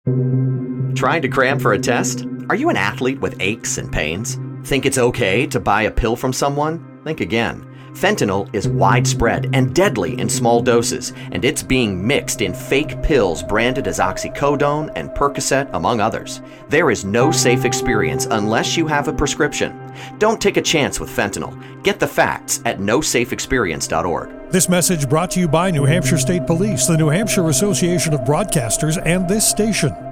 Trying to cram for a test? Are you an athlete with aches and pains? Think it's okay to buy a pill from someone? Think again. Fentanyl is widespread and deadly in small doses, and it's being mixed in fake pills branded as oxycodone and Percocet, among others. There is no safe experience unless you have a prescription. Don't take a chance with fentanyl. Get the facts at nosafeexperience.org. This message brought to you by New Hampshire State Police, the New Hampshire Association of Broadcasters, and this station.